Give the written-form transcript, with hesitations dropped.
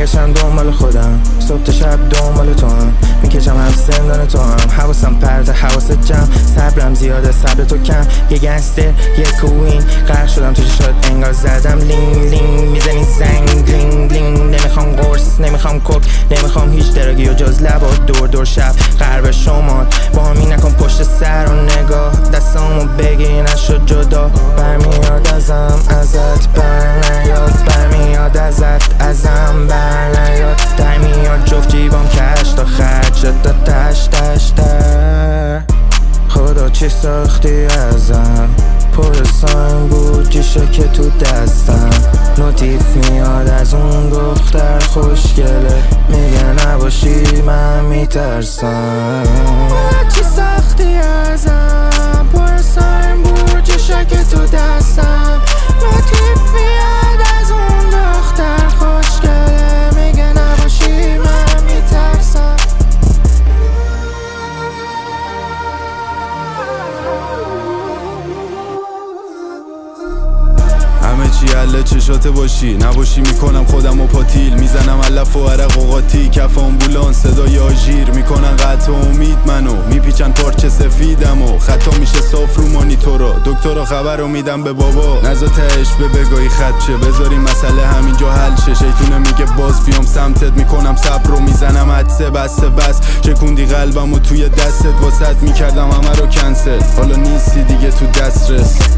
میگشتم دنبال خودم، صبح تا شب دنبال تو هم، میکشم هم زندان تو هم. حواسم پرته حواست جمع، صبرم زیاده صبر تو کم. یه گنگستر یه کوین، غرق شدم تو شاد انگار زدم لینگ لینگ. میزنی زنگ لینگ لینگ، نمیخوام قرص نمیخوام کوک، نمیخوام هیچ درگی و جز لب و دور دور شب غرب شمال. با همی نکن پشت سر و نگاه، دستامو بگی نشد جدا. برمیاد ازم ازت بر نیاد، برمیاد ازم بر نیاد. در میاد جفت جیبام کش تا خرج شد تا تش تش تر. خدا چی ساختی ازم، پر ساین بود جیشه که تو دستم. نوتیف میاد از اون دختر خوشگله، میگه نباشی من میترسم. چی ساختی ازم، پر ساین بود جیشه که تو دستم. نوتیف میاد از اون دختر خوشگله، میگه نباشی من میترسم. همه چی حله چشات باشی نباشی، میکنم خودم و پاتیل. میزنم علف و عرق و قاطی، کف آمبولانس صدای آژیر. میکنن قطع امید منو، میپیچن پارچه سفیدم و خطا میشه صاف رو مانیتورا. دکترا خبر رو میدم به بابا، نزا تهش به بگاهی خط شه. بذاریم مسئله همینجا حل شه. شیطونه میگه باز بیام سمتت، میکنم صبر رو میزنم عدسه بسته بس. چکوندی قلبم و توی دستت، واسط میکردم همه رو کنسل. حالا نیستی دیگه تو دسترس.